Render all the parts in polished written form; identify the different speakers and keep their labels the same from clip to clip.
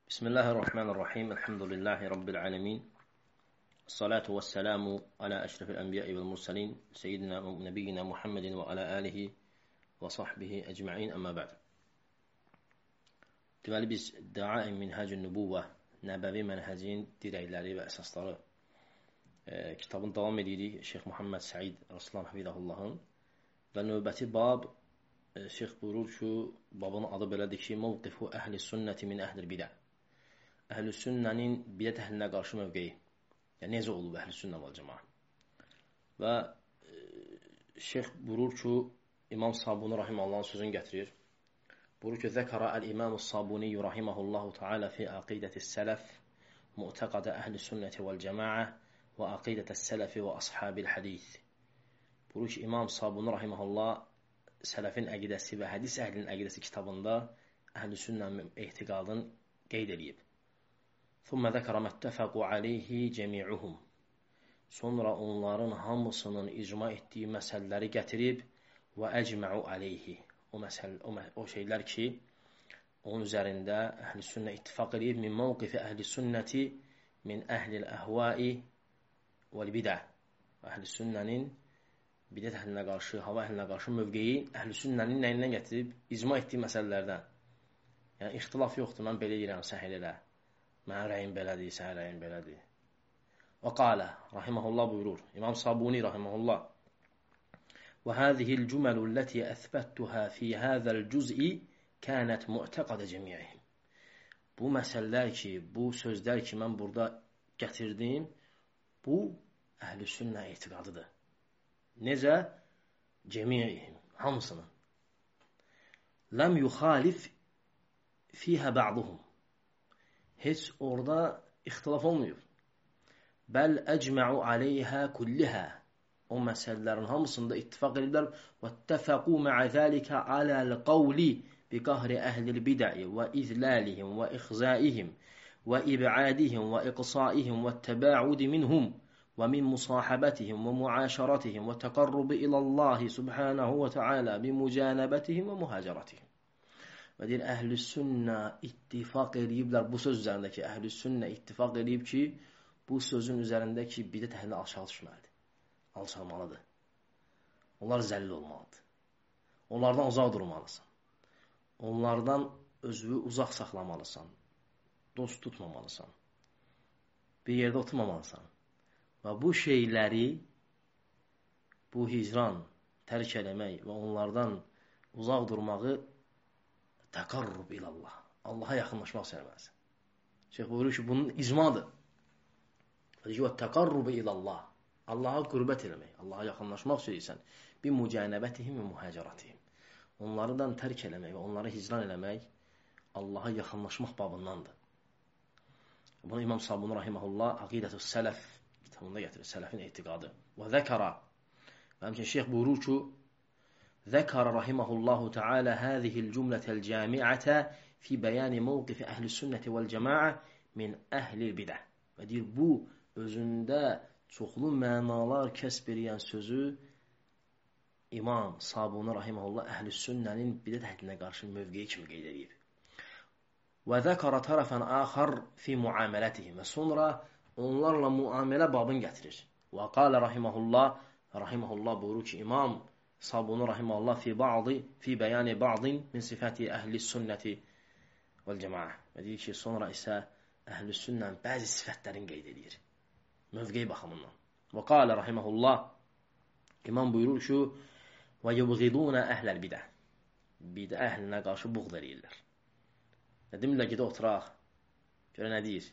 Speaker 1: بسم الله الرحمن الرحيم الحمد لله رب العالمين الصلاة والسلام على أشرف الأنبياء والمرسلين سيدنا ونبينا محمد وعلى آله وصحبه أجمعين أما بعد. Deməli biz Daim Minhacun Nübuvvə Nəbəvi mənhəcin dirəkləri və əsasları kitabın davam edirik. Şeyx Muhammed Said Raslan Hafizahullahın və növbəti bab Şeyx buyurur ki, babın adı belədir ki, Mövqifu əhli sünnəti min əhlil bidə. Əhl-i sünnənin bidət əhlinə qarşı mövqeyi. Yəni, necə olub əhl-i sünnə vəl cəmaə? Və şeyx buyurur ki, İmam Sabuni rahiməhullahın sözünü gətirir. Buyurur ki, Zəkara əl-İmam-ı Sabuni rahiməhullahu ta'ala fi aqidətis sələf mu'təqadə əhl-i sünnəti vəl cəmaə və aqidətəs sələfi və ashabil hədis. Buyurur ki, İmam Sabuni rahiməhullah sələfin əqidəsi və hədis əhlinin əqidəsi kitabında əhl-i sünnənin etiqadını qeyd edib. ثم ذكر ما اتفقوا عليه جميعهم. Sonra onların hamısının icma etdiyi məsələləri gətirib və əcməu aleyhi. O şeylər ki, onun üzərində əhl-i sünnə ittifaq edib min mövqifi əhl-i sünnəti min əhlil əhvai vəl bidə. Əhl-i sünnənin bidət əhlinə qarşı, hava əhlinə qarşı mövqeyi əhl-i sünnənin nəyindən gətirib? İcma etdiyi məsələlərdən. Yəni, ixtilaf yoxdur, mən belə deyirəm, səhil elə. Mənim rəyim belədir, sənin rəyim belədir. Və qalə, rahiməhullah buyurur, İmam Sabuni rahiməhullah, və hədihil cüməlu ləti əthbəttuhə fi həzəl cüz'i kənət mu'təqadə cəmiyyəhim. Bu məsələlər ki, bu sözlər ki, mən burada gətirdim, bu əhl-i sünnə etiqadıdır. Necə? Cəmiyyəhim, hamısının. Ləm yuxalif fiyhə bə'duhum. Heç orada ixtilaf olmuyor. Bəl əcməu aleyhə kullihə. O məsələlərin hamısında ittifaq edirlər. Və təfəqu mə'ə zəlikə aləl qavli bi qahri əhlil bidə'i və izləlihim və ixzaihim və ibadihim və iqsaihim və təbəudi minhum və min musahabətihim və muaşaratihim və təqarrubi ilallahi subhanahu və teala bi mücanəbətihim və muhacəratihim. Və deyir, əhl-i sünnə ittifaq ediblər, bu söz üzərindəki əhl-i sünnə ittifaq edib ki, bu sözün üzərindəki bidət əhlinə aşağı düşməlidir, alçalmalıdır. Onlar zəlil olmalıdır. Onlardan uzaq durmalısan. Onlardan özünü uzaq saxlamalısan. Dost tutmamalısan. Bir yerdə oturmamalısan. Və bu şeyləri, bu hicran, tərk eləmək və onlardan uzaq durmağı təqarrub ilallah. Allaha yaxınlaşmaq istəyirsən. Şeyx buyurur ki, bunun icmadır. Deyir ki, təqarrub ilallah. Allaha qürbət eləmək, Allaha yaxınlaşmaq istəyirsən. Bir mücanəbətihim və muhacəratihim. Onlardan tərk eləmək və onları hicran eləmək Allaha yaxınlaşmaq babındandır. Bunu İmam Sabuni rahiməhullah Aqidətüs Sələf kitabında gətirir, sələfin etiqadı. Və zəkara. Və həmçinin şeyx buyurur ki, ذكر رحمه الله تعالى هذه الجملة الجامعة في بيان موقف أهل السنة والجماعة من أهل البدع. Və deyir, bu özündə çoxlu mənalar kəsb edən sözü İmam Sabuni rahimehullah əhl-i sünnənin bidət əhlinə qarşı mövqeyi kimi qeyd edib. Və zəkara tərəfən axar fi muamelətihim. Və sonra onlarla muamelə babını gətirir. Və qalə rahimehullah buyurur ki, İmam Sabuni rahimehullah fi bəyani ba'din min sifəti əhli sünnəti vəl cəmaə. Və deyir ki, sonra isə əhl-i sünnənin bəzi sifətlərini qeyd edir. Mövqeyi baxımından. Və qalə rahimehullah, İmam buyurur ki, və yubğidunə əhləl bidə. Bidə əhlinə qarşı buğd edirlər. Demirlər ki, oturaq, görə nə deyir?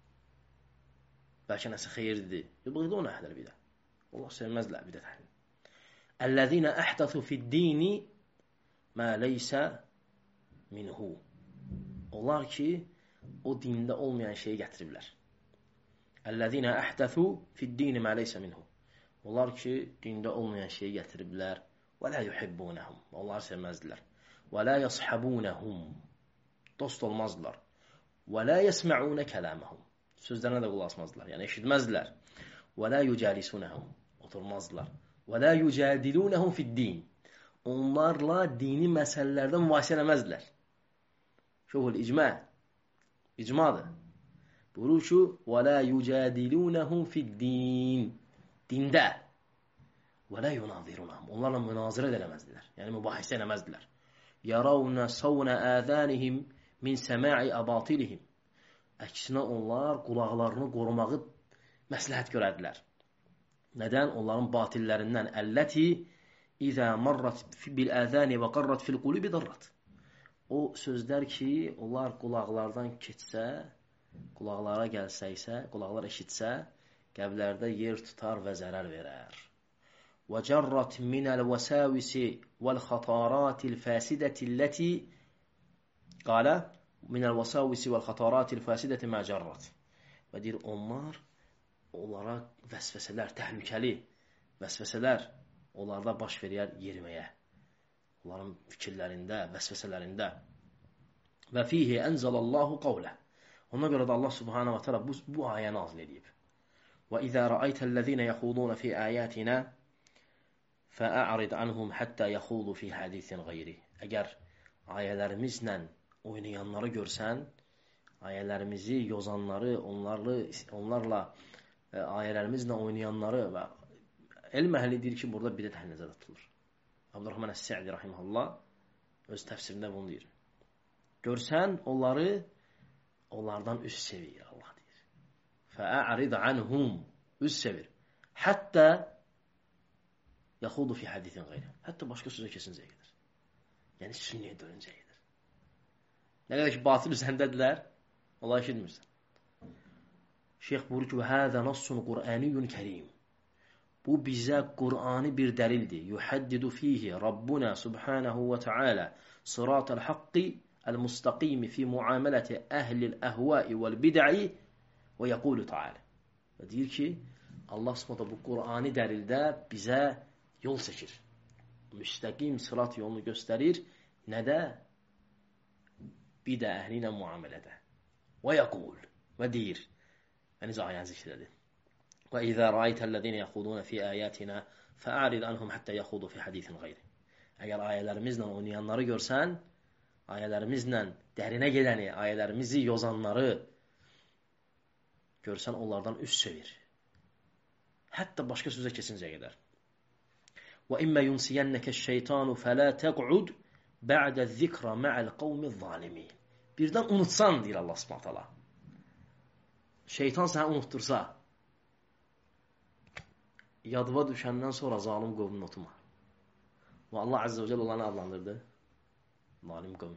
Speaker 1: Bəlkə nəsə xeyirdir. Yubğidunə əhləl bidə. Allah sevməzlər bidət əhlini. Əl-ləzīnə əhdəsu fid-dini mə leysə minhu. Onlar ki, o dində olmayan şeyi gətiriblər. Əl-ləzīnə əhdəsu fid-dini mə leysə minhu. Onlar ki, dində olmayan şeyi gətiriblər. Və lə yuhibbunəhum. Onlar sevməzdilər. Və lə yəshabunəhum. Dost olmazdılar. Və lə yəsmə'unə kələməhum. Sözlərinə də qulaq asmazdılar. Yəni, eşitməzdilər. Və lə yücəlisunəhum. Oturmazdılar. Və lə yücədilunəhum fid-din. Onlarla dini məsələlərdən mübahisə eləməzdilər. Şuhul icmə. İcmadır. Buyurur ki, وَلَا يُجَادِلُونَهُمْ فِي الدِّينِ Dində. وَلَا يُنَاظِرُونَهُمْ Onlarla münazirə eləməzdilər. Yəni, mübahisə eləməzdilər. يَرَوْنَ صَوْنَ آذَانِهِمْ مِنْ سَمَاعِ أَبَاطِلِهِمْ Əksinə onlar qulaqlarını qorumağı məsləhət görədilər. Nədən? Onların batillərindən. Əlləti İzə marrat bil-əzəni və qarrat fil-qulubi darrat. O sözlər ki, onlar qulaqlardan keçsə, qulaqlara gəlsəysə, qulaqlar eşitsə, qəlblərdə yer tutar və zərər verər. Və cərrat minəl-vəsavisi vəl-xatarati-l-fəsidəti ləti qalə minəl-vəsavisi vəl-xatarati-l-fəsidəti mə cərrat. Və deyir, onlara vəsvəsələr, təhlükəli vəsvəsələr onlarda baş verər yeriməyə. Onların fikirlərində, vəsvəsələrində. Və fihi ənzəlallahu qavlə. Ona görə də Allah subhanahu wa ta'ala bu ayə nazil edib. Və izə rəaytəl-ləzīnə yəxudun fi əyətinə fəə'rid anhum həttə yəxudu fi hədisin qeyri. Əgər ayələrimizlə oynayanları görsən, ayələrimizi yozanları, onlarla ayələrimizlə oynayanları və elm əhli deyir ki, burada bidət əhli nəzərdə tutulur. Abdurrahman Əs-Sə'di rahimehullah öz təfsirində bunu deyir. Görsən onlardan üz çevir Allah deyir. Fəə'rid anhum üz çevir. Hətta yaxudu fi hadisin qeyri. Hətta başqa sözə kesincəyə qədər. Yəni sünniyə dönüncəyə qədər. Nə qədər ki, batil üzəndədirlər, Allah eşitmirsən. Şeyx buyurur ki, "Həzə nassun Qur'aniyyun kərim." Bu bizə Qur'ani bir dəlildir. Yuhaddidu fihi Rabbuna subhanahu və taala sıratal haqqi el-mustaqim fi muamelati əhlil əhvai vəl bid'i və yəqulu taala. Və deyir ki, Allah subhanahu bu Qur'ani dəlildə bizə yol çəkir. Müstəqim sırat yolunu göstərir. Nədə? Bidə əhli ilə muamelədə. Və yəqul. Və deyir. Və necə ayəni zikr edir. وَإِذَا رَأَيْتَ الَّذِينَ يَخُوضُونَ فِي آيَاتِنَا فَأَعْرِضْ عَنْهُمْ حَتَّى يَخُوضُوا فِي حَدِيثٍ غَيْرِهِ Əgər ayələrimizlə oynayanları görsən, ayələrimizlə dərinə gedəni, ayələrimizi yozanları görsən, onlardan üz çevir. Hətta başqa sözə kesincəyə qədər. وَإِمَّا يُنْسِيَنَّكَ الشَّيْطَانُ فَلَا تَقْعُدْ بَعْدَ الذِّكْرَ مَعَ الْقَوْمِ الظَّالِمِينَ Birdən unutsan, deyir Allah Subhanahu taala. Şeytan səni unuttursa, yadıva düşəndən sonra zalim qovmunu unutma. Və Allah Azze və Celle onları adlandırdı. Zalim qovm.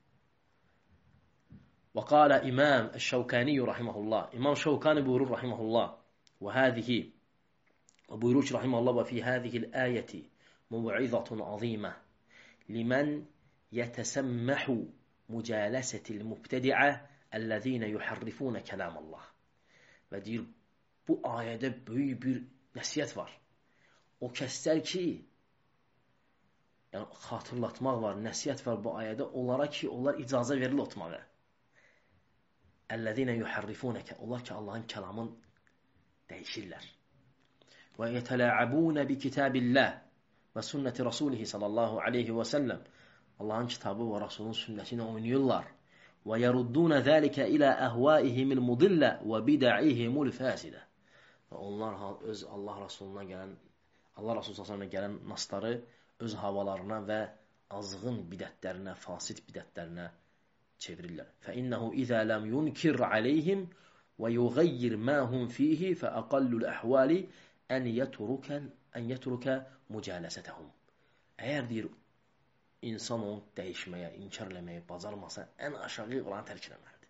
Speaker 1: Və qalə İmam Əş-Şəvkani rahimehullah. İmam Şəvkani buyurur rahimehullah. Və hadihi və buyurur ki rahimehullah və fi hadihil ayəti muv'izatun azimə limen yetəsəmməhu mücələsətil mübtədi'ə əlləzīnə yuharrifuna kəlamallah. Və deyir, bu ayədə böyük bir nəsiyyət var. O kəslər ki, yəni xatırlatmaq var, nəsiyyət var bu ayədə onlara ki, onlar icazə verilir oturmağa. Əlləzīnə yuharrifunəkə, onlar ki, Allahın kəlamını dəyişirlər. Və yətələ'abunə bi kitabillah və sünnəti rasulihi sallallahu aleyhi və səlləm. Allahın kitabı və Rasulun sünnətini oynayırlar. Və yəruddunə zəlikə ilə əhvaihimil mudillə və bida'ihimul fəsidə. Və onlar öz Allah Rasuluna gələn nasları öz havalarına və azğın bidətlərinə, fasid bidətlərinə çevirirlər. فَإِنَّهُ إِذَا لَمْ يُنْكِرْ عَلَيْهِمْ وَيُغَيِّرْ مَا هُمْ فِيهِ فَأَقَلُّ الْأَحْوَالِ أَنْ يَتْرُكَ مُجَالَسَتَهُمْ Əgər deyir, insan onu dəyişməyə, inkar eləməyə bacarmasa, ən aşağı olanı tərk eləməlidir.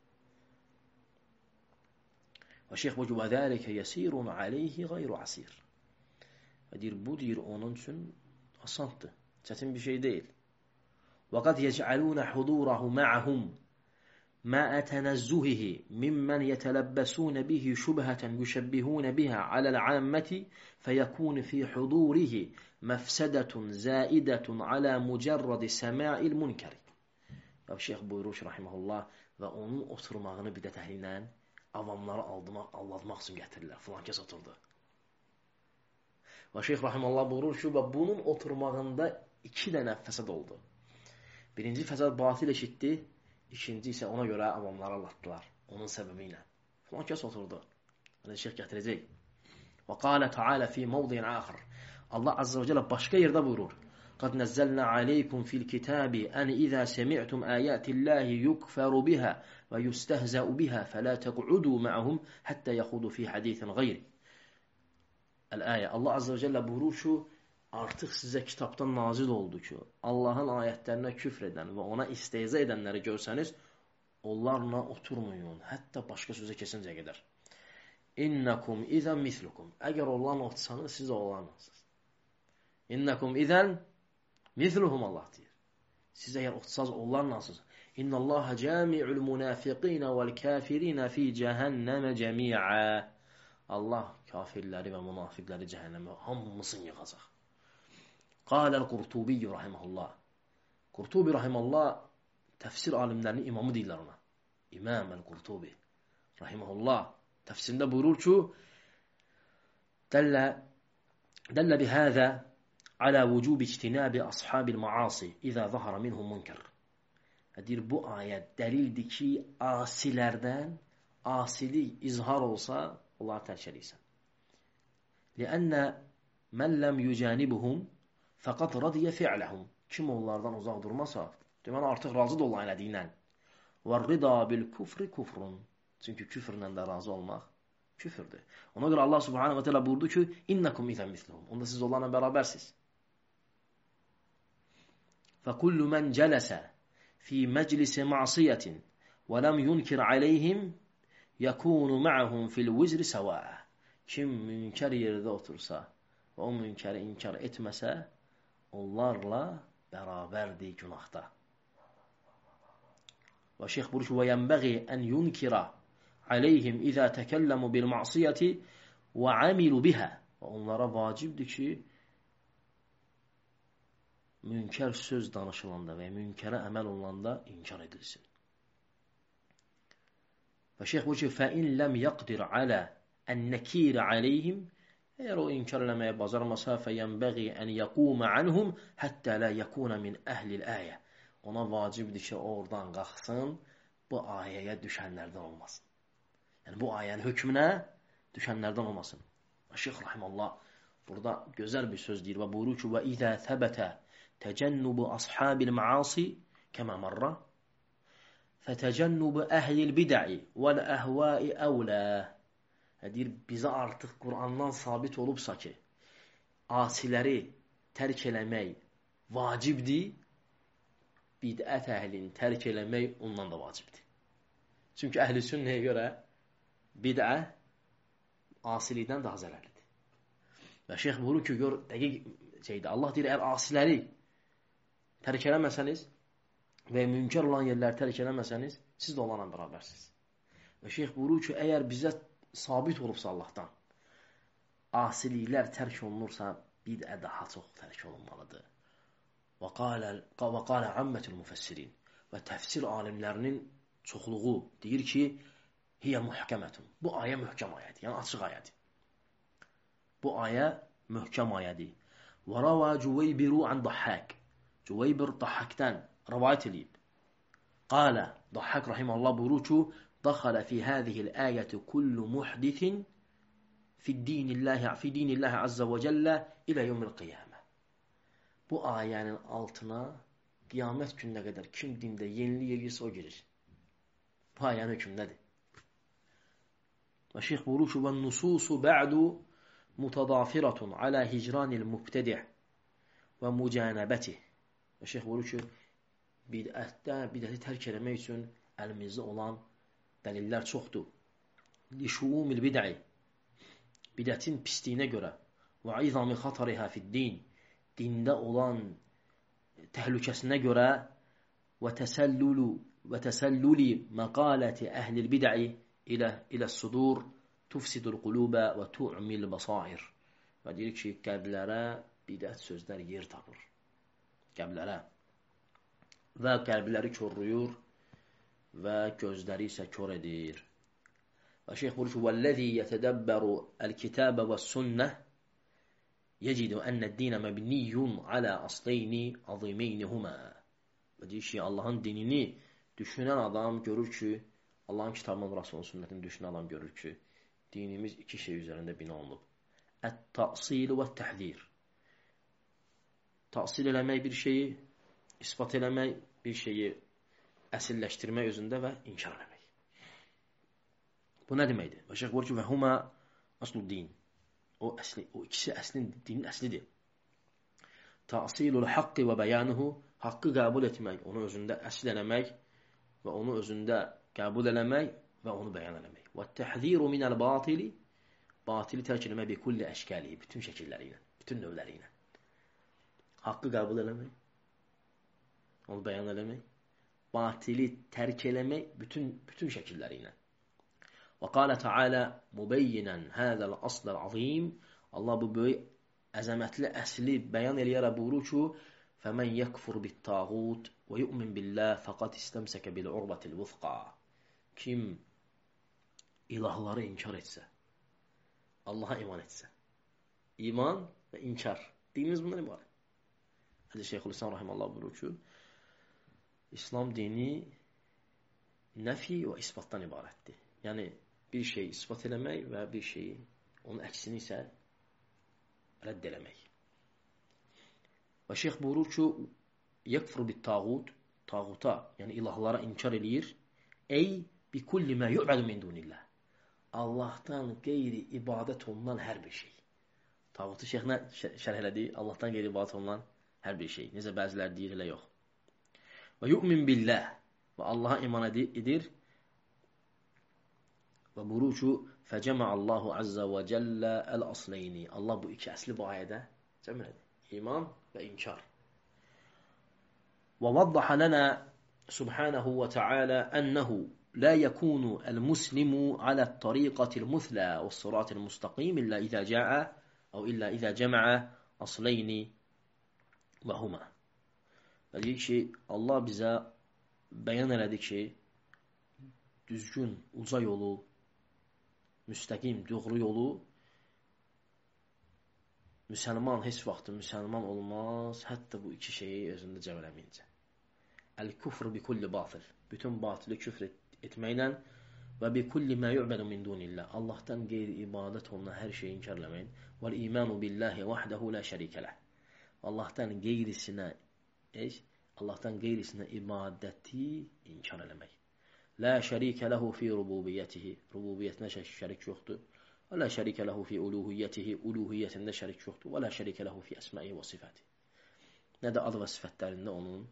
Speaker 1: Və şeyx bu ki, وَذَٰلِكَ يَسِيرٌ عَلَيْهِ غَيْرُ عَسِيرٌ Və deyir, bu deyir, onun üçün asandır, çətin bir şey deyil. وَقَدْ يَجْعَلُونَ حُضُورَهُ مَعَهُمْ مَا أَتَنَزُّهِهِ مِمَّنْ يَتَلَبَّسُونَ بِهِ شُبْهَةً يُشَبِّهُونَ بِهَا عَلَى الْعَامَّةِ فَيَكُونُ فِي حُضُورِهِ مَفْسَدَةٌ زَائِدَةٌ عَلَى مُجَرَّدِ سَمَاءِ الْمُنْكَرِ Ya şeyx buyurur rahimehullah və onun oturmağını bidət əhli ilə avamları aldatmaq üçün gətirirlər. Filan kəs oturdu. Və şeyx rahimehullah buyurur ki, və bunun oturmağında 2 dənə fəsad oldu. Birinci fəsad batil eşitdi, ikinci isə ona görə avamları aldatdılar. Onun səbəbi ilə. Falan kəs oturdu. Hələ şeyh gətirəcək. Və qalə Teala fi mavdiyin axır. Allah Azze ve Celle başqa yerdə buyurur. قد نزلنا عليكم في الكتاب أن إذا سمعتم آيات الله يكفر بها ويستهزأ بها فلا تقعدوا معهم حتى يخوضوا في حديث غيره. El-ayə. Allah Azze ve Celle buyurur ki, artıq sizə kitabdan nazil oldu ki, Allahın ayətlərinə küfr edən və ona istehza edənləri görsəniz, onlarla oturmayın, hətta başqa sözə kesincəyə qədər. İnnakum izən mislukum. Əgər onlarla otursanız, siz onlarlansınız. İnnakum izən misluhum Allah deyir. Siz əgər otursanız, onlarlansınız. İnnallaha cami'ul munafiqina vel kafirin fi cehenneme cemi'a. Allah kafirləri və münafiqləri cəhənnəmə hamısını yığacaq. Qaləl Qurtubi rahimehullah. Qurtubi rahimehullah təfsir alimlərinin imamı deyirlər ona. İmam el-Qurtubi rahimehullah təfsirində buyurur ki, dəlle bihəzə alə vücub ictinabi ashabil maasi izə zahara minhum munkar. Deyir, bu ayət dəlildir ki, asilərdən asilik izhar olsa, onları tərk edirsən. Ləənnə mən ləm yücənibuhum fəqat radiyə fi'ləhum. Kim onlardan uzaq durmasa, deməli artıq razıdır olan elədiyindən. وَالرِّضَى بِالْكُفْرِ كُفْرٌ. Çünki küfrlə də razı olmaq küfürdür. Ona görə Allah Subhanahu wa Ta'ala buyurdu ki, innakum izən mislihum. Onda siz onlarla bərabərsiniz. فَكُلُّ مَنْ جَلَسَ فِي مَجْلِسِ مَعْصِيَةٍ وَلَمْ يُنْكِرْ عَلَيْهِمْ يَكُونُ مَعَهُمْ فِي الْوِزْرِ سَوَاءً. Kim münkər yerdə otursa və o münkəri inkar etməsə, onlarla bərabərdir günahda. Və şeyh buyurur ki, وَيَنْبَغِي أَنْ يُنْكِرَ عَلَيْهِمْ إِذَا تَكَلَّمُوا بِالْمَعْصِيَةِ وَعَمِلُوا بِهَا. Və onlara vacibdir ki, münkər söz danışılanda və münkərə əməl olunanda inkar edilsin. Və şeyh buyurur ki, فَإِنْ لَمْ يَقْدِرْ عَلَى النَّكِيرِ عَلَيْهِمْ. Əgər o inkar eləməyə bacarmasa, فَيَنْبَغِي أَنْ يَقُومَ عَنْهُمْ حَتَّى لَا يَكُونَ مِنْ أَهْلِ الْآيَةِ. Ona vacibdir ki, oradan qalxsın, bu ayəyə düşənlərdən olmasın. Yəni, bu ayənin hökmünə düşənlərdən olmasın. Şeyh Rahimallah burada gözəl bir söz deyir və buyurur ki, وَإِذَا ثَبَتَ تَجَنُّبُ أَصْحَابِ الْمَعَاصِ كَمَا مَرَّ فَتَجَنُّبُ أَهْلِ الْبِدَعِ وَالْأَهْوَاءِ أَوْلَى. Deyir, bizə artıq Qur'andan sabit olubsa ki, asiləri tərk eləmək vacibdir, bidət əhlini tərk eləmək ondan da vacibdir. Çünki əhl-i sünnəyə görə bidə asilikdən daha zərərlidir. Və şeyh buyurur ki, gör, dəqiq şeydir. Allah deyir, əgər asiləri tərk eləməsəniz və münkər olan yerləri tərk eləməsəniz, siz də onlarla bərabərsiniz. Və şeyh buyurur ki, əgər bizə sabit olubsa Allahdan, asiliklər tərk olunursa, bidə daha çox tərk olunmalıdır. Və qalə ammətul müfəssirin. Və təfsir alimlərinin çoxluğu deyir ki, hiyə muhkəmətun. Bu ayə möhkəm ayədir, yəni açıq ayədir. Bu ayə möhkəm ayədir. Və rəvə Cüveybiru an Dahhak. Cüveybir Dahhakdən rəvayət edib. Qalə, Dahhak rahiməllah buyurur ki, دخل في هذه الآية كل محدث في دين الله عز وجل إلى يوم القيامة. Bu ayənin altına qiyamət gününə qədər kim dində yenilik edirsə o girir. Bu ayənin hökmündədir. Və şeyh buyurur ki, وَالنُّصُوصُ بَعْدُ مُتَضَافِرَةٌ عَلَى هِجْرَانِ الْمُبْتَدِعِ وَمُجَانَبَتِهِ. Və şeyh buyurur ki, bidəti tərk eləmək üçün əlimizdə olan dəlillər çoxdur. لِشُؤُمِ الْبِدَعِ. Bidətin pisliyinə görə وَعِظَمِ خَطَرِهَا فِي الدِّينِ. Dində olan təhlükəsinə görə وَتَسَلُّلِ مَقَالَةِ أَهْلِ الْبِدَعِ إِلَى الصُّدُورِ تُفْسِدُ الْقُلُوبَ وَتُعْمِي الْبَصَائِرِ. Və deyir ki, qəlblərə bidət sözlər yer tapır. Qəlblərə. Və qəlbləri körlüyür və gözləri isə kör edir. Və şeyh buyurur ki, وَالَّذِي يَتَدَبَّرُ الْكِتَابَ وَالسُّنَّةِ يَجِدُ أَنَّ الدِّينَ مَبْنِيٌّ عَلَى أَصْلَيْنِ عَظِيمَيْنِ هُمَا. Və deyir ki, Allahın dinini düşünən adam görür ki, Allahın kitabının, Rasulun sünnətini düşünən adam görür ki, dinimiz iki şey üzərində bina olunub. Ət-təsil və təhzir. Təsil eləmək bir şeyi, isbat eləmək bir şeyi, əsilləşdirmək özündə və inkar eləmək. Bu nə deməkdir? Və şeyx buyurur ki, və huma aslu din. O ikisi dinin əslidir. Təsilul haqqi və bəyanuhu, haqqı qəbul etmək, onu özündə əsl eləmək və onu özündə qəbul eləmək və onu bəyan eləmək. Və təhziru minəl batili, batili tərk eləmək bi kulli əşkəli, bütün şəkilləri ilə, bütün növləri ilə. Haqqı qəbul eləmək, onu bəyan eləmək, batili tərk eləmək bütün şəkilləri ilə. Və qalə Teala mübeyyinən həzəl asləl azim, Allah bu böyük əzəmətli əsli bəyan eləyərək buyurur ki, فَمَنْ يَكْفُرْ بِالطَّاغُوتِ وَيُؤْمِنْ بِاللّٰهِ فَقَدْ اسْتَمْسَكَ بِالْعُرْبَةِ الْوُثْقَى. Kim ilahları inkar etsə, Allaha iman etsə, iman və inkar, dinimiz bundan ibarət. Hədə Şeyxülislam Rahiməllah buyurur ki, İslam dini nəfi və isbatdan ibarətdir. Yəni, bir şeyi isbat eləmək və bir şeyi, onun əksini isə rədd eləmək. Və şeyx buyurur ki, yəkfur bit-tağut, tağuta, yəni ilahlara inkar eləyir, ey bi kulli mə yu'bədu min dunillah. Allahdan qeyri ibadət olunan hər bir şey. Tağutu şeyx nə şərh elədi? Allahdan qeyri ibadət olunan hər bir şey. Necə bəzilər deyir, elə yox. Və yu'min billah, və Allaha iman edir və buyurur ki, fəcəməallahu azza və cəllə əl-asleyni. Allah bu iki əsli bu ayədə cəmr edir. İman və inkar. Və vaddaha lana subhanahu və ta'ala ənəhu la yəkunu el-muslimu alə-tariqatil muthlə və sıratil mustaqim illa izə cəə əv illa izə cəməə asleyni və huma. Və deyir ki, Allah bizə bəyan elədi ki, düzgün, uca yolu, müstəqim, doğru yolu müsəlman heç vaxtı müsəlman olmaz, hətta bu iki şeyi özündə cəmr eləməyincə. Əl-küfr bi kulli batıl. Bütün batılı küfr etməklə və bi kulli mə yu'bədu min dunillah. Allahdan qeyri ibadət olunan hər şeyi inkar eləməyin. Vəl-imanu billahi vahdehu la şərikə ləh. Allahdan qeyrisinə ibadəti inkar eləmək. La şərikə ləhu fi rububiyyətihi. Rububiyyətinə şərik yoxdur. Və la şərikə ləhu fi uluhiyyətihi. Uluhiyyətində şərik yoxdur. Və la şərikə ləhu fi əsməyi və sifəti. Nə də ad və sifətlərində onun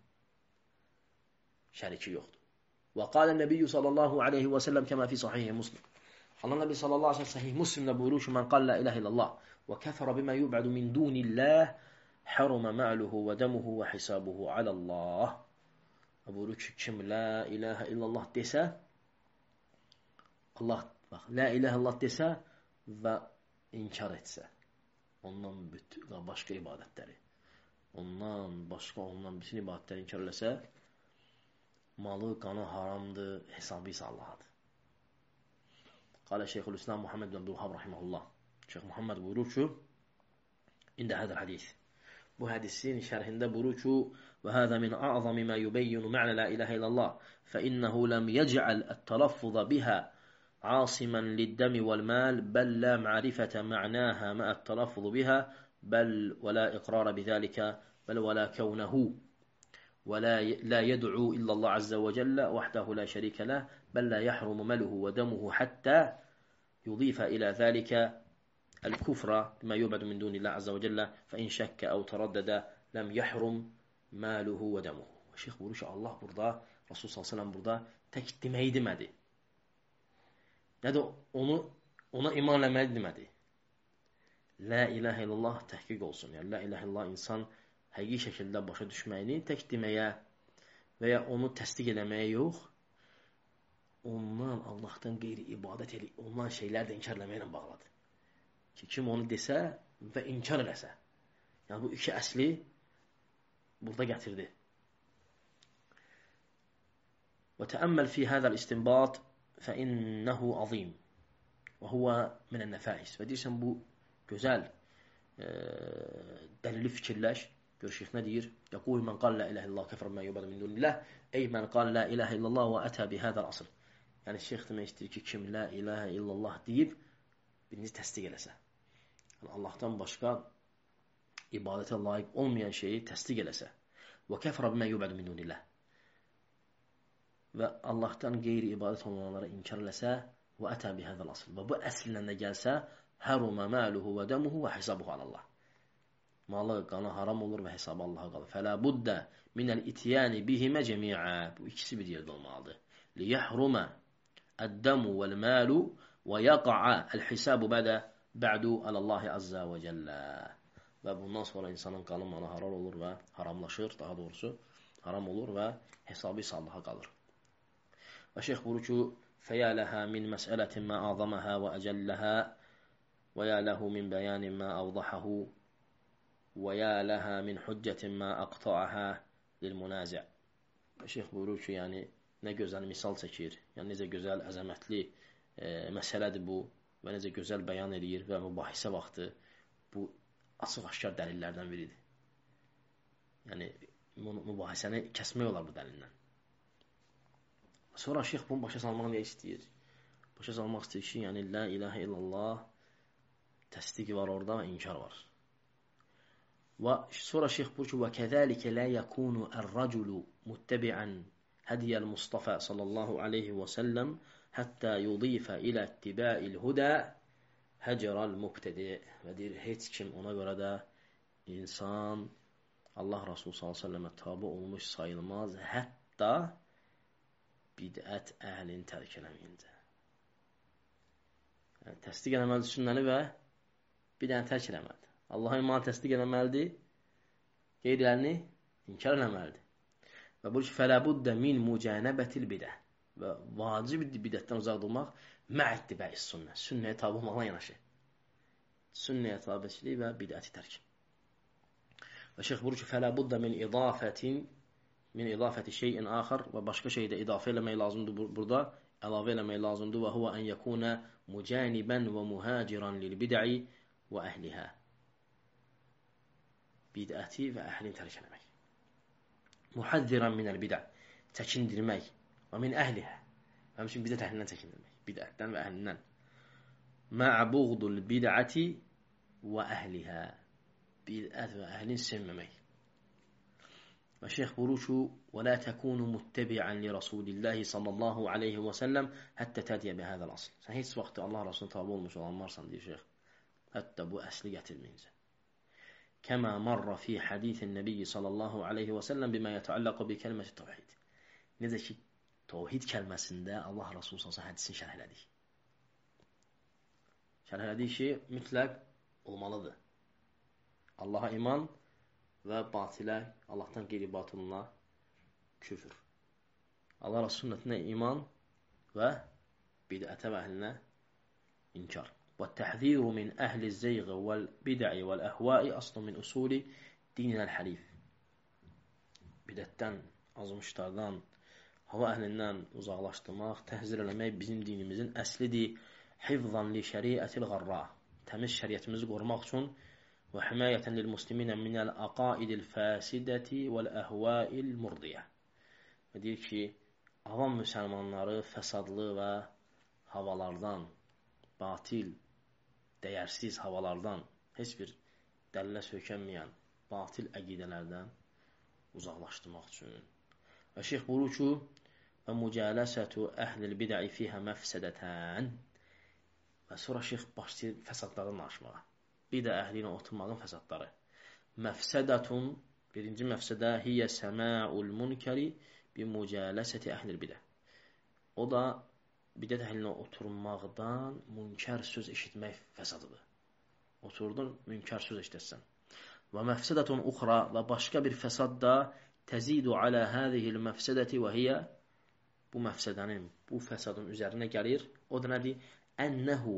Speaker 1: şəriki yoxdur. Və qalə nəbiyyü sallallahu aleyhi və səlləm kəmə fi sahih Muslim. Allah Nəbi sallallahu aleyhi və səlləm sahih Muslimdə buyurur ki, mən qal la ilahe illallah və kəfərə bimə yub'adu min dunillah hərumə mə'luhu və dəmuhu və hisabuhu alallah. Buyurur ki, kim la ilahe illallah desə, Allah, bax, la ilahe illallah desə və inkar etsə, ondan başqa ibadətləri, ondan bütün ibadətləri inkar eləsə, malı, qanı haramdır, hesabı isə Allah'adır. Qalə Şeyxülislam Muhammed bin Abdülvahhab rahimehullah. Şeyx Muhammed buyurur ki, ində hədəl hadis. Bu hədisin şərhində buyurur ki, və həzə min a'zami mə yubeyyinu mə'lə la ilahe illallah, fəinnəhu ləm yəc'əl ət-tələffuza bihə عاصما للدم والمال بل لا معرفة معناها مع التلفظ بها بل ولا إقرار بذلك بل ولا كونه ولا لا يدعو إلا الله عز وجل وحده لا شريك له بل لا يحرم ماله ودمه حتى يضيف إلى ذلك الكفر بما يعبد من دون الله عز وجل فإن شك أو تردد لم يحرم ماله ودمه. Şeyx buyurur ki, Allah burada, Rasul sallallahu aleyhi ve sellem burada tək deməyi demədi. Nə də ona iman eləməli demədi. La ilahe illallah təhqiq olsun. Yəni, la ilahe illallah insan həqiqi şəkildə başa düşməyini tək deməyə və ya onu təsdiq eləməyə yox, ondan Allahdan qeyri ibadət olunan şeylər də inkar eləməklə bağlıdır. Ki, kim onu desə və inkar eləsə. Yəni, bu iki əsli burada gətirdi. Və təəmməl fi hədəl istinbat فإنه عظيم وهو من النفائس. Və deyirsən, bu gözəl dəlili fikirləş. Gör, şeyx nə deyir? Yəqul mən qal la ilahe illallah kəfər mə yubadu min dunillah. Ey mən qal la ilahe illallah və ətə bi hədəl asıl. Yəni, şeyx demək istəyir ki, kim la ilahə illallah deyib, birinci təsdiq eləsə. Yəni, Allahdan başqa ibadətə layiq olmayan şeyi təsdiq eləsə. Və kəfrə bimə yubəd min dunillah. Və Allahdan qeyri ibadət olunanlara inkar eləsə, və ətə bihədəl asıl. Və bu əslindən də gəlsə, hərumə məluhu və dəmuhu və hesabuhu alallah. Malı, qanı haram olur və hesabı Allaha qalır. Fələ buddə minəl itiyəni bihimə cəmiə. Bu ikisi bir yerdə olmalıdır. Liyəhrumə əddəmu vəl-məlu və yəqa'a əl-hisabu bə'du aləllahi əzzə və cəllə. Və bundan sonra insanın qanı, malı haram olur və haramlaşır, daha doğrusu haram olur və hesabı isə Allaha qalır. Və şeyx buyurur ki, فَيَا لَهَا مِنْ مَسْأَلَةٍ مَا أَعْظَمَهَا وَأَجَلَّهَا وَيَا لَهُ مِنْ بَيَانٍ مَا أَوْضَحَهُ وَيَا لَهَا مِنْ حُجَّةٍ مَا أَقْطَعَهَا لِلْمُنَازِعِ. Şeyx buyurur ki, yəni, nə gözəl misal çəkir, yəni necə gözəl, əzəmətli məsələdir bu və necə gözəl bəyan edir və mübahisə vaxtı bu açıq-aşkar dəlillərdən biridir. Yəni, mübahisəni kəsmək olar bu dəlildən. Sonra şeyx bunu başa salmaq nə istəyir? Başa salmaq istəyir ki, yəni la ilahə illallah təsdiqi var orada və inkar var. Və sonra şeyx buyurur ki, və kəzəlikə la yakunu ər-raculu muttəbi'an hadiyəl Mustafa sallallahu aleyhi və səlləm həttə yudifə ilə ittiba'il huda həcəral mubtədi. Və deyir, heç kim ona görə də insan Allah Rasulü sallallahu aleyhi və səlləmə tabi olmuş sayılmaz, hətta bidət əhlini tərk eləməyincə. Yəni, təsdiq eləməlidir sünnəni və bidəni tərk eləməlidir. Allah'a imanı təsdiq eləməlidir, qeyrilərini inkar eləməlidir. Və bu ki, fələbuddə min mücənəbətil bidə. Və vacibdir bidətdən uzaq durmaq, mə'ittibəis sünnə. Sünnəyə tabi olmaqla yanaşı. Sünnəyə tabiçilik və bidəti tərk. Və şeyx buyurur ki, fələbuddə min idafəti şeyin axar və başqa şeydə idafə eləmək lazımdır burada, əlavə eləmək lazımdır və huvə ən yəkuna mücənibən və mühəciran lil bid'i və əhlihə. Bidəti və əhlini tərk eləmək. Muhəzziran minəl bid'a, çəkindirmək və min əhlihə. Həmçinin bidət əhlindən çəkindirmək, bidətdən və əhlindən. Mə'buğdul bid'ati və əhlihə. Bidət və əhlini sevməmək. Və şeyx buyurur ki, وَلَا تَكُونُ مُتَّبِعًا لِرَسُولِ اللّٰهِ sallallahu aleyhi və səlləm həttə tədiyə bihədəl asl. Sən heç vaxtı Allah Rasuluna tabi olmuş olan varsan, deyir şeyx. Hətta bu əsli gətirməyincə. Kəmə marra fi hədithin nəbiyyi sallallahu aleyhi və səlləm bimə yətəalləqə bi kəlməti təvhid. Necə ki, təvhid kəlməsində Allah Rasulü sallallahu hədisini şərh elədik. Şərh elədik ki, mütləq olmalıdır. Allaha iman və batilə, Allahdan qeyri batılına küfür. Allah sünnətinə iman və bidətə və əhlinə inkar. Və təhziru min əhli zeyğə vəl bidə'i vəl əhvai aslı min usuli dinəl hərif. Bidətdən, azmışlardan, hava əhlindən uzaqlaşdırmaq, təhzir eləmək bizim dinimizin əslidir. Hifzan li şəriətil qarra. Təmiz şəriətimizi qorumaq üçün və himayətən lil-musliminə minəl aqaidil fəsidəti vəl-əhvail murdiyə. Və deyir ki, avam müsəlmanları fəsadlı və havalardan, batil, dəyərsiz havalardan, heç bir dəlilə söykənməyən batil əqidələrdən uzaqlaşdırmaq üçün. Və şeyx buyurur ki, və mücələsətü əhlil bidə'i fiyhə məfsədətən. Və sonra şeyx başlayır fəsadlarını danışmağa. Bidə əhli ilə oturmağın fəsadları. Məfsədətun, birinci məfsədə hiyyə səməul münkəri bi mücələsəti əhlil bidə. O da bidət əhli ilə oturmaqdan münkər söz eşitmək fəsadıdır. Oturdun, münkər söz eşitəsən. Və məfsədətun uxra və başqa bir fəsad da təzidu alə hədihil məfsədəti və hiyyə bu məfsədənin, bu fəsadın üzərinə gəlir. O da nədir? Ənəhu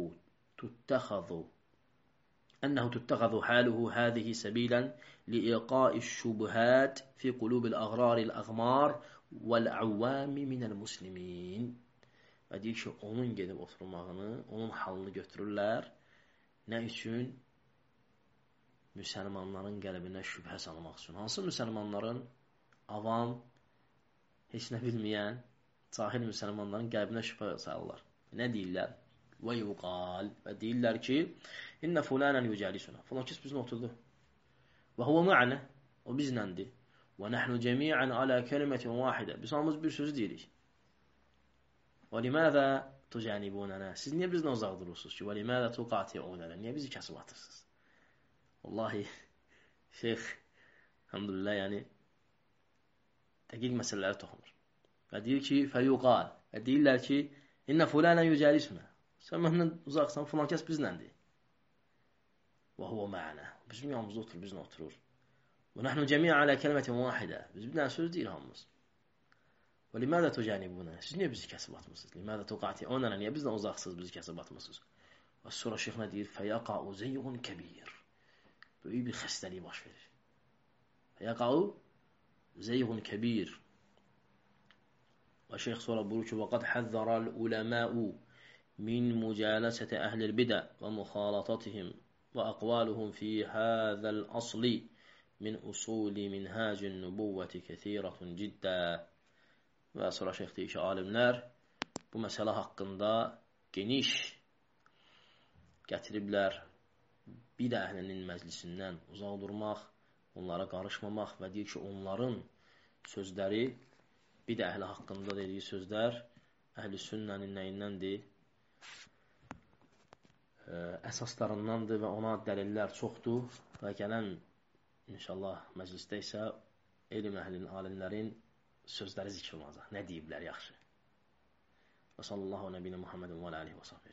Speaker 1: tuttəxəzu haluhu hədihi səbilən liiqai şubhət fi qulubil əğraril əğmar vəl-əvvəmi minəl muslimin. Və deyir ki, onun gedib oturmağını, onun halını götürürlər. Nə üçün? Müsəlmanların qəlbinə şübhə salmaq üçün. Hansı müsəlmanların? Avam, heç nə bilməyən, cahil müsəlmanların qəlbinə şübhə salırlar. Nə deyirlər? Və yuqal. Və deyirlər ki, İnnə fulanan yücəlisuna. Falan kəs bizlə oturdu. Və huvə ma'nə. O bizləndir. Və nəhnu cəmiən alə kəlimətin vahidə. Biz hamımız bir sözü deyirik. Və limədə tucənibunənə. Siz niyə bizdən uzaq durursunuz ki? Və limədə tuqati'unənə. Niyə bizi kəsib atırsınız? Vallahi, şeyx, elhamdülillah, yəni, dəqiq məsələləri toxunur. Və deyir ki, fəyuqal. Və deyirlər ki, İnnə fulanan yücəlisuna. Sən məndən uzaqsan, filan kəs bizləndir. Və huvə ma'nə. Bizim yanımızda oturur, bizlə oturur. Və nəhnu cəmiə alə kəlmətin vahidə. Biz bir dənə söz deyir hamımız. Və limədə tucənibunə. Siz niyə bizi kəsib atmısınız? Limədə tuqati'unənə. Niyə bizdən uzaqsınız, bizi kəsib atmısınız? Və sonra şeyx nə deyir? Fəyaqa'u zeyyğun kəbir. Böyük bir xəstəlik baş verir. Fəyaqa'u zeyyğun kəbir. Və şeyx sonra buyurur ki, وَقَدْ حَذَّرَ الْعُلَمَاءُ من مجالسة أهل البدع ومخالطتهم وأقوالهم في هذا الأصل من أصول منهاج النبوة كثيرة جدا. Və sonra şeyx deyir ki, alimlər bu məsələ haqqında geniş gətiriblər, bidə əhlinin məclisindən uzaq durmaq, onlara qarışmamaq və deyir ki, onların sözləri, bidə əhli haqqında dediyi sözlər əhl-i sünnənin nəyindəndir? Əsaslarındandır və ona dəlillər çoxdur və gələn inşallah məclisdə isə elm əhlinin, alimlərin sözləri zikr olacaq. Nə deyiblər yaxşı? Və sallallahu nəbiyyə Muhammedin və alihi və sahbihi.